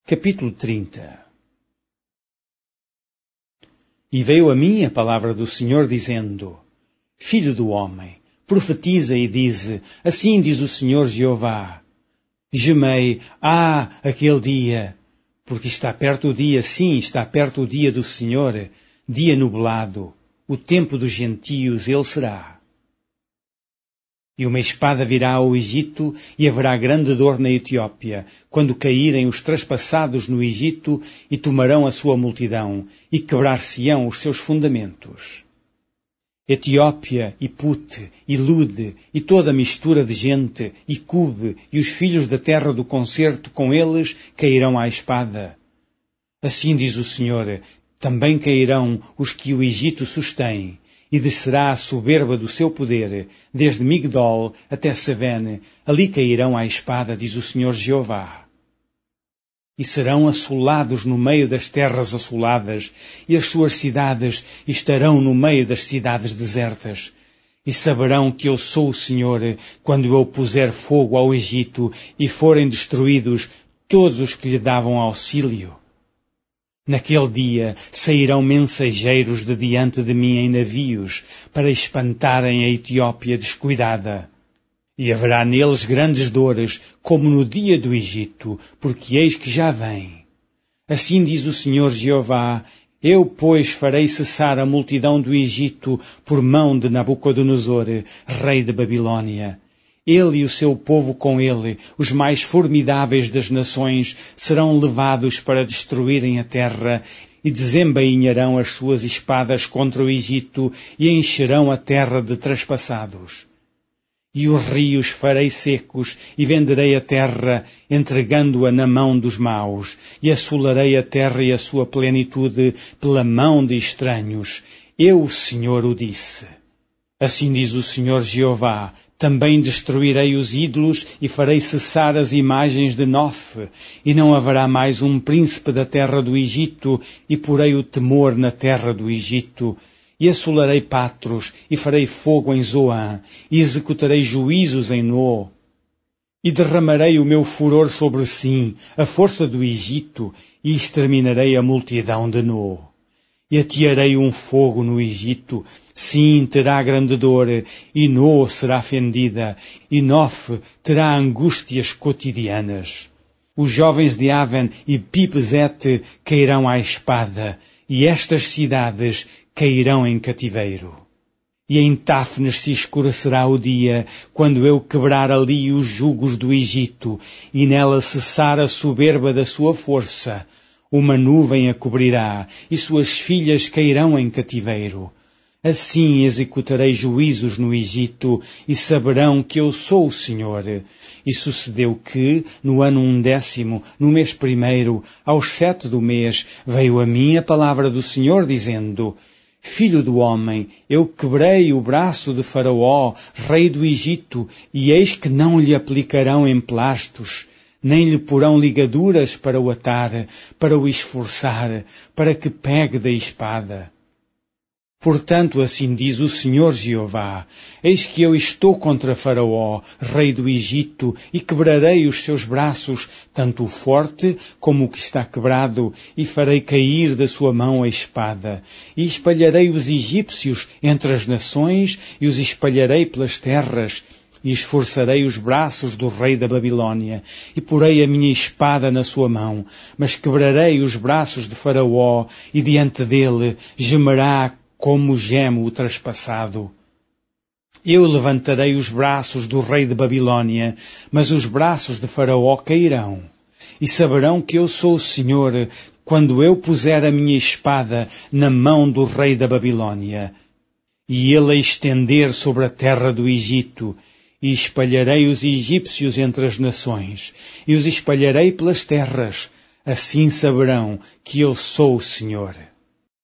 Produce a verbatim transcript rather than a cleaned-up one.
Capítulo trinta. E veio a mim a palavra do Senhor, dizendo: Filho do homem, profetiza e dize: assim diz o Senhor Jeová. Gemei, ah, aquele dia, porque está perto o dia, sim, está perto o dia do Senhor, dia nublado, o tempo dos gentios ele será. E uma espada virá ao Egito, e haverá grande dor na Etiópia, quando caírem os traspassados no Egito, e tomarão a sua multidão, e quebrar-se-ão os seus fundamentos. Etiópia, e Pute, e Lude, e toda a mistura de gente, e Cube, e os filhos da terra do concerto com eles, cairão à espada. Assim diz o Senhor, também cairão os que o Egito sustém, e descerá a soberba do seu poder, desde Migdol até Sevene, ali cairão à espada, diz o Senhor Jeová. E serão assolados no meio das terras assoladas, e as suas cidades estarão no meio das cidades desertas. E saberão que eu sou o Senhor, quando eu puser fogo ao Egito, e forem destruídos todos os que lhe davam auxílio. Naquele dia sairão mensageiros de diante de mim em navios, para espantarem a Etiópia descuidada. E haverá neles grandes dores, como no dia do Egito, porque eis que já vem. Assim diz o Senhor Jeová: eu, pois, farei cessar a multidão do Egito por mão de Nabucodonosor, rei de Babilônia. Ele e o seu povo com ele, os mais formidáveis das nações, serão levados para destruírem a terra, e desembainharão as suas espadas contra o Egito, e encherão a terra de traspassados. E os rios farei secos, e venderei a terra, entregando-a na mão dos maus, e assolarei a terra e a sua plenitude pela mão de estranhos. Eu, o Senhor, o disse. Assim diz o Senhor Jeová: também destruirei os ídolos e farei cessar as imagens de Nof, e não haverá mais um príncipe da terra do Egito, e porei o temor na terra do Egito. E assolarei Patros, e farei fogo em Zoan, e executarei juízos em No. E derramarei o meu furor sobre Sim, a força do Egito, e exterminarei a multidão de No. E atearei um fogo no Egito, sim, terá grande dor, e No será fendida, e Nof terá angústias cotidianas. Os jovens de Aven e Pipzete cairão à espada, e estas cidades cairão em cativeiro. E em Táfnes se escurecerá o dia, quando eu quebrar ali os jugos do Egito, e nela cessar a soberba da sua força. Uma nuvem a cobrirá, e suas filhas cairão em cativeiro. Assim executarei juízos no Egito, e saberão que eu sou o Senhor. E sucedeu que, no ano undécimo, no mês primeiro, aos sete do mês, veio a mim a palavra do Senhor, dizendo: Filho do homem, eu quebrei o braço de Faraó, rei do Egito, e eis que não lhe aplicarão emplastos, nem lhe porão ligaduras para o atar, para o esforçar, para que pegue da espada. Portanto, assim diz o Senhor Jeová: eis que eu estou contra Faraó, rei do Egito, e quebrarei os seus braços, tanto o forte como o que está quebrado, e farei cair da sua mão a espada. E espalharei os egípcios entre as nações, e os espalharei pelas terras, e esforçarei os braços do rei da Babilônia, e porei a minha espada na sua mão, mas quebrarei os braços de Faraó, e diante dele gemerá como geme o traspassado. Eu levantarei os braços do rei de Babilônia, mas os braços de Faraó cairão. E saberão que eu sou o Senhor, quando eu puser a minha espada na mão do rei da Babilônia. E ele a estender sobre a terra do Egito, e espalharei os egípcios entre as nações, e os espalharei pelas terras. Assim saberão que eu sou o Senhor.